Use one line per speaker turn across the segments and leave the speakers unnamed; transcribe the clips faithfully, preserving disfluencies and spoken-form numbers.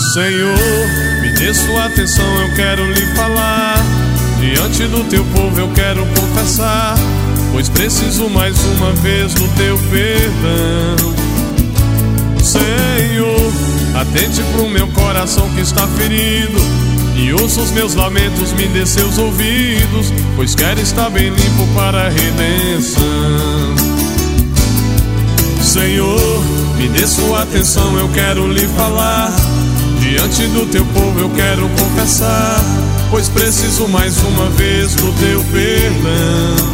Senhor, me dê sua atenção, eu quero lhe falar. Diante do teu povo eu quero confessar, pois preciso mais uma vez do teu perdão. Senhor, atente pro meu coração que está ferido, e ouça os meus lamentos, me dê seus ouvidos, pois quero estar bem limpo para a redenção. Senhor, me dê sua atenção, eu quero lhe falar. Diante do teu povo eu quero confessar, pois preciso mais uma vez do teu perdão.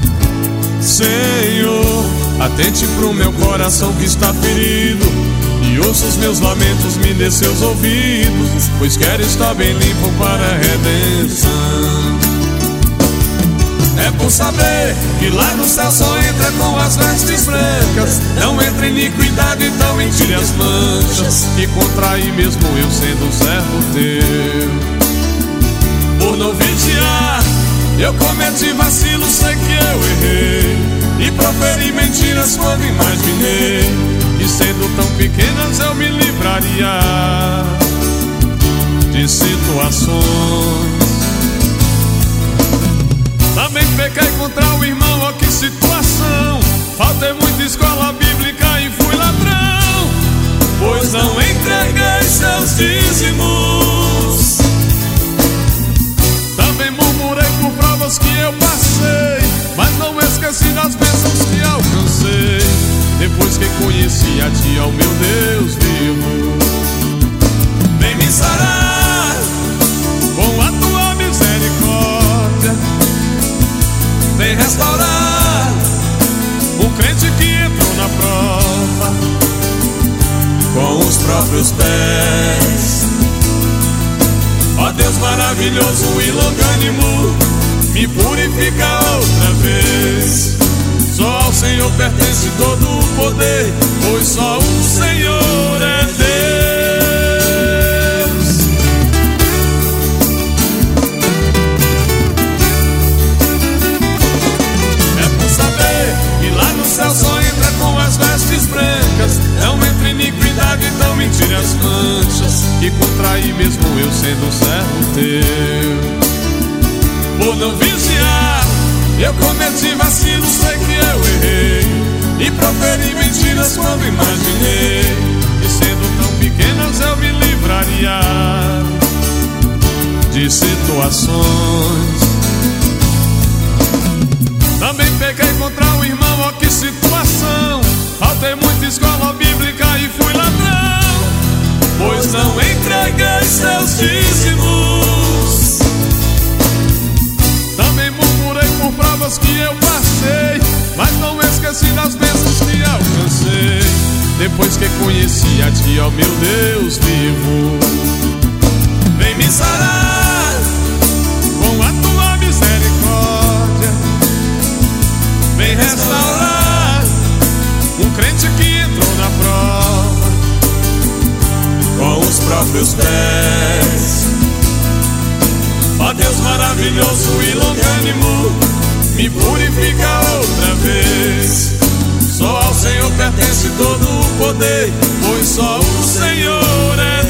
Senhor, atente pro meu coração que está ferido, e ouça os meus lamentos, me dê seus ouvidos, pois quero estar bem limpo para a redenção. É por saber que lá no céu só entra com as vestes brancas, não entra iniquidade, então me tire as manchas, que contraí mesmo eu sendo servo teu. Por não vigiar, eu cometi vacilo, sei que eu errei, e proferi mentiras quando imaginei que sendo tão pequenas eu me livraria de situações. Também pequei contra o irmão, ó que situação. Faltei muita escola bíblica e fui ladrão, pois não entreguei seus dízimos. Também murmurei por provas que eu passei, mas não esqueci das bênçãos que alcancei, depois que conheci a ti, ó meu Deus vivo. Vem me sarar com a tua misericórdia, vem restaurar um crente que entrou na prova com os próprios pés. Ó Deus maravilhoso e longânimo, me purifica outra vez. Só ao Senhor pertence todo o poder, pois só o Senhor é Deus. O céu só entra com as vestes brancas, não entra iniquidade, então me tire as manchas, que contraí mesmo eu sendo servo teu. Por não vigiar, eu cometi vacilo, sei que eu errei, e proferi mentiras quando imaginei que sendo tão pequenas eu me livraria de situações. Também pequei contra o irmão, ó que situação. Faltei muita escola bíblica e fui ladrão, pois não entreguei seus dízimos. Também murmurei por provas que eu passei, mas não esqueci das bênçãos que alcancei, depois que conheci a ti, ó meu Deus vivo. Vem me sarar com a tua misericórdia, vem restaurar um crente que entrou na prova com os próprios pés. Ó Deus maravilhoso e longânimo, me purifica outra vez. Só ao Senhor pertence todo o poder, pois só o Senhor é